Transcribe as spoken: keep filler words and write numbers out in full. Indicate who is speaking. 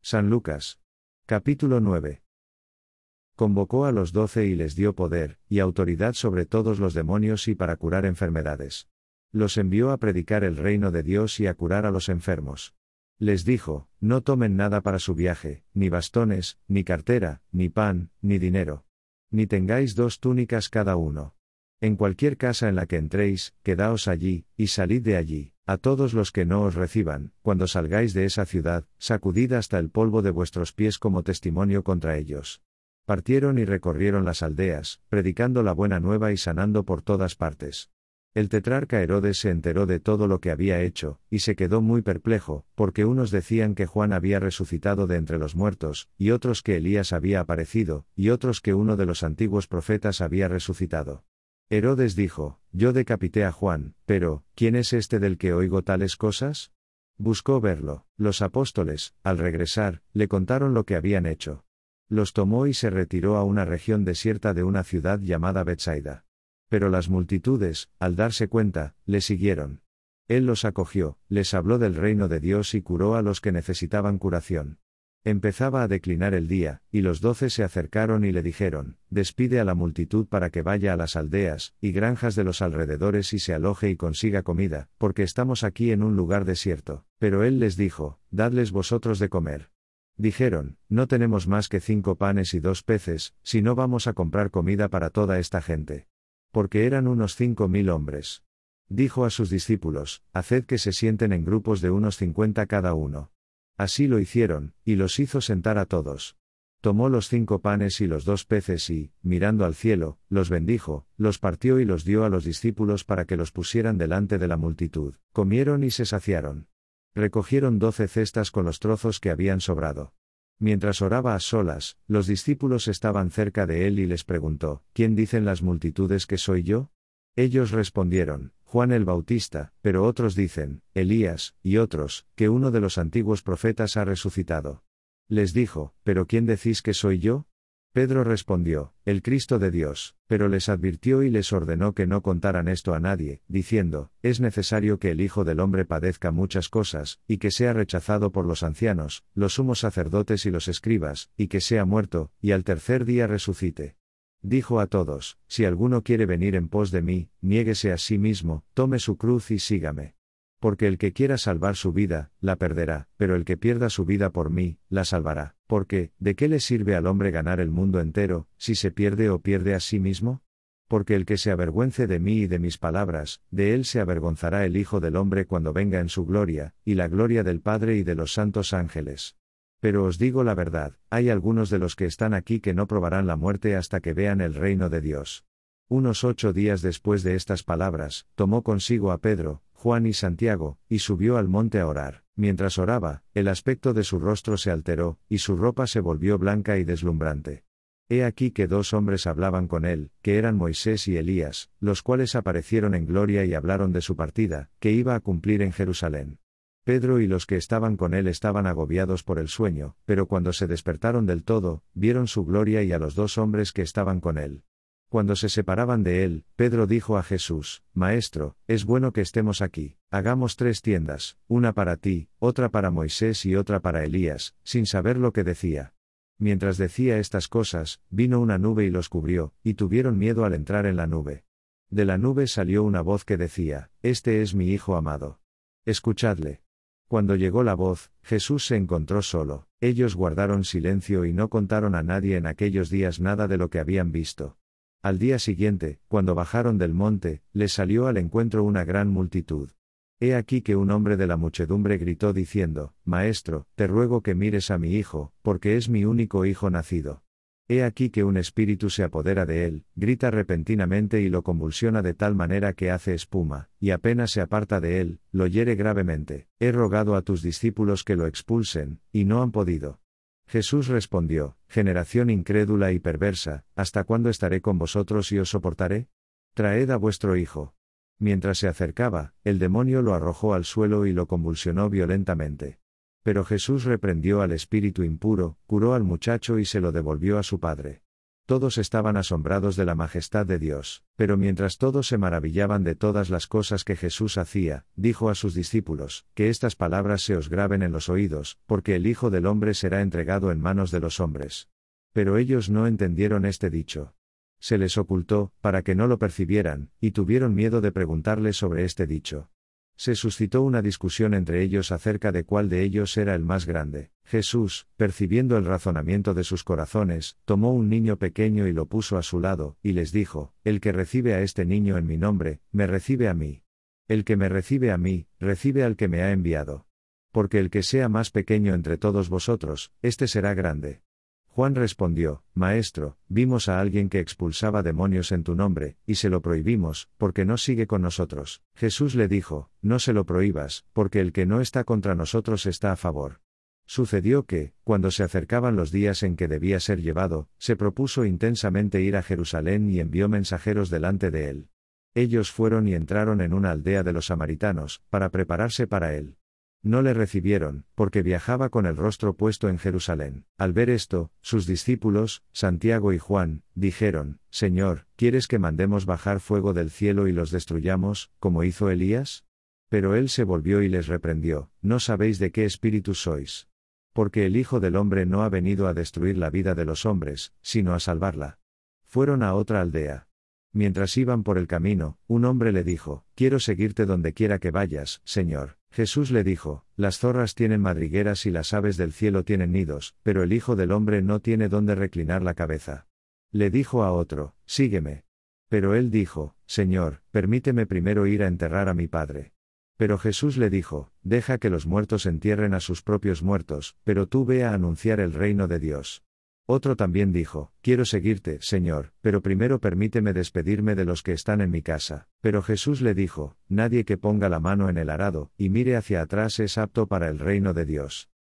Speaker 1: San Lucas. Capítulo nueve. Convocó a los doce y les dio poder, y autoridad sobre todos los demonios y para curar enfermedades. Los envió a predicar el reino de Dios y a curar a los enfermos. Les dijo, no tomen nada para su viaje, ni bastones, ni cartera, ni pan, ni dinero. Ni tengáis dos túnicas cada uno. En cualquier casa en la que entréis, quedaos allí, y salid de allí. A todos los que no os reciban, cuando salgáis de esa ciudad, sacudid hasta el polvo de vuestros pies como testimonio contra ellos. Partieron y recorrieron las aldeas, predicando la buena nueva y sanando por todas partes. El tetrarca Herodes se enteró de todo lo que había hecho, y se quedó muy perplejo, porque unos decían que Juan había resucitado de entre los muertos, y otros que Elías había aparecido, y otros que uno de los antiguos profetas había resucitado. Herodes dijo, yo decapité a Juan, pero, ¿quién es este del que oigo tales cosas? Buscó verlo. Los apóstoles, al regresar, le contaron lo que habían hecho. Los tomó y se retiró a una región desierta de una ciudad llamada Betsaida. Pero las multitudes, al darse cuenta, le siguieron. Él los acogió, les habló del reino de Dios y curó a los que necesitaban curación. Empezaba a declinar el día, y los doce se acercaron y le dijeron, despide a la multitud para que vaya a las aldeas y granjas de los alrededores y se aloje y consiga comida, porque estamos aquí en un lugar desierto. Pero él les dijo, dadles vosotros de comer. Dijeron, no tenemos más que cinco panes y dos peces, si no vamos a comprar comida para toda esta gente. Porque eran unos cinco mil hombres. Dijo a sus discípulos, haced que se sienten en grupos de unos cincuenta cada uno. Así lo hicieron, y los hizo sentar a todos. Tomó los cinco panes y los dos peces y, mirando al cielo, los bendijo, los partió y los dio a los discípulos para que los pusieran delante de la multitud. Comieron y se saciaron. Recogieron doce cestas con los trozos que habían sobrado. Mientras oraba a solas, los discípulos estaban cerca de él y les preguntó, ¿quién dicen las multitudes que soy yo? Ellos respondieron, Juan el Bautista, pero otros dicen, Elías, y otros, que uno de los antiguos profetas ha resucitado. Les dijo, ¿pero quién decís que soy yo? Pedro respondió, el Cristo de Dios, pero les advirtió y les ordenó que no contaran esto a nadie, diciendo, es necesario que el Hijo del Hombre padezca muchas cosas, y que sea rechazado por los ancianos, los sumos sacerdotes y los escribas, y que sea muerto, y al tercer día resucite. Dijo a todos, si alguno quiere venir en pos de mí, niéguese a sí mismo, tome su cruz y sígame. Porque el que quiera salvar su vida, la perderá, pero el que pierda su vida por mí, la salvará. Porque, ¿de qué le sirve al hombre ganar el mundo entero, si se pierde o pierde a sí mismo? Porque el que se avergüence de mí y de mis palabras, de él se avergonzará el Hijo del Hombre cuando venga en su gloria, y la gloria del Padre y de los santos ángeles. Pero os digo la verdad, hay algunos de los que están aquí que no probarán la muerte hasta que vean el reino de Dios. Unos ocho días después de estas palabras, tomó consigo a Pedro, Juan y Santiago, y subió al monte a orar. Mientras oraba, el aspecto de su rostro se alteró, y su ropa se volvió blanca y deslumbrante. He aquí que dos hombres hablaban con él, que eran Moisés y Elías, los cuales aparecieron en gloria y hablaron de su partida, que iba a cumplir en Jerusalén. Pedro y los que estaban con él estaban agobiados por el sueño, pero cuando se despertaron del todo, vieron su gloria y a los dos hombres que estaban con él. Cuando se separaban de él, Pedro dijo a Jesús, Maestro, es bueno que estemos aquí, hagamos tres tiendas, una para ti, otra para Moisés y otra para Elías, sin saber lo que decía. Mientras decía estas cosas, vino una nube y los cubrió, y tuvieron miedo al entrar en la nube. De la nube salió una voz que decía, Este es mi Hijo amado. Escuchadle. Cuando llegó la voz, Jesús se encontró solo. Ellos guardaron silencio y no contaron a nadie en aquellos días nada de lo que habían visto. Al día siguiente, cuando bajaron del monte, les salió al encuentro una gran multitud. He aquí que un hombre de la muchedumbre gritó diciendo, Maestro, te ruego que mires a mi hijo, porque es mi único hijo nacido. He aquí que un espíritu se apodera de él, grita repentinamente y lo convulsiona de tal manera que hace espuma, y apenas se aparta de él, lo hiere gravemente. He rogado a tus discípulos que lo expulsen, y no han podido. Jesús respondió, generación incrédula y perversa, ¿hasta cuándo estaré con vosotros y os soportaré? Traed a vuestro hijo. Mientras se acercaba, el demonio lo arrojó al suelo y lo convulsionó violentamente. Pero Jesús reprendió al espíritu impuro, curó al muchacho y se lo devolvió a su padre. Todos estaban asombrados de la majestad de Dios, pero mientras todos se maravillaban de todas las cosas que Jesús hacía, dijo a sus discípulos, que estas palabras se os graben en los oídos, porque el Hijo del Hombre será entregado en manos de los hombres. Pero ellos no entendieron este dicho. Se les ocultó, para que no lo percibieran, y tuvieron miedo de preguntarle sobre este dicho. Se suscitó una discusión entre ellos acerca de cuál de ellos era el más grande. Jesús, percibiendo el razonamiento de sus corazones, tomó un niño pequeño y lo puso a su lado, y les dijo, el que recibe a este niño en mi nombre, me recibe a mí. El que me recibe a mí, recibe al que me ha enviado. Porque el que sea más pequeño entre todos vosotros, éste será grande. Juan respondió, Maestro, vimos a alguien que expulsaba demonios en tu nombre, y se lo prohibimos, porque no sigue con nosotros. Jesús le dijo, no se lo prohíbas, porque el que no está contra nosotros está a favor. Sucedió que, cuando se acercaban los días en que debía ser llevado, se propuso intensamente ir a Jerusalén y envió mensajeros delante de él. Ellos fueron y entraron en una aldea de los samaritanos, para prepararse para él. No le recibieron, porque viajaba con el rostro puesto en Jerusalén. Al ver esto, sus discípulos, Santiago y Juan, dijeron, Señor, ¿quieres que mandemos bajar fuego del cielo y los destruyamos, como hizo Elías? Pero él se volvió y les reprendió, no sabéis de qué espíritu sois. Porque el Hijo del Hombre no ha venido a destruir la vida de los hombres, sino a salvarla. Fueron a otra aldea. Mientras iban por el camino, un hombre le dijo, quiero seguirte donde quiera que vayas, Señor. Jesús le dijo, las zorras tienen madrigueras y las aves del cielo tienen nidos, pero el Hijo del Hombre no tiene dónde reclinar la cabeza. Le dijo a otro, sígueme. Pero él dijo, Señor, permíteme primero ir a enterrar a mi padre. Pero Jesús le dijo, deja que los muertos entierren a sus propios muertos, pero tú ve a anunciar el reino de Dios. Otro también dijo, quiero seguirte, Señor, pero primero permíteme despedirme de los que están en mi casa. Pero Jesús le dijo, nadie que ponga la mano en el arado, y mire hacia atrás es apto para el reino de Dios.